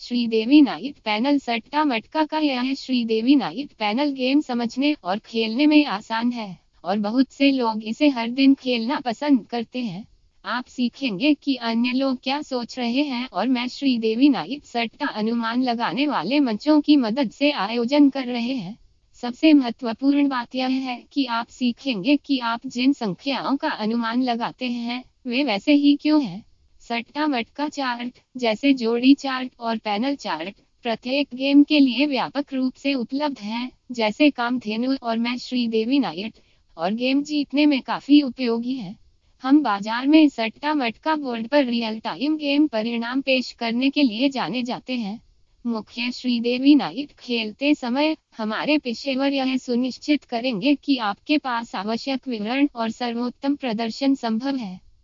Sridevi night panel सट्टा मटका का यह श्रीदेवी नाइट पैनल गेम समझने और खेलने में आसान है और बहुत से लोग इसे हर दिन खेलना पसंद करते हैं। आप सीखेंगे कि अन्य लोग क्या सोच रहे हैं और मैं श्रीदेवी नाइट सट्टा अनुमान लगाने वाले मंचों की मदद से आयोजन कर रहे हैं। सबसे महत्वपूर्ण बात यह है कि आप सीखेंगे कि आप जिन संख्याओं का अनुमान लगाते हैं वे वैसे ही क्यों हैं। सट्टा मटका चार्ट जैसे जोड़ी चार्ट और पैनल चार्ट प्रत्येक गेम के लिए व्यापक रूप से उपलब्ध हैं, जैसे कामधेनु और मैं श्रीदेवी नाइट, और गेम जीतने में काफी उपयोगी है। हम बाजार में सट्टा मटका बोर्ड पर रियल टाइम गेम परिणाम पेश करने के लिए जाने जाते हैं। मुख्य श्रीदेवी नाइट खेलते समय हमारे पेशेवर यह सुनिश्चित करेंगे कि आपके पास आवश्यक विवरण और सर्वोत्तम प्रदर्शन संभव है।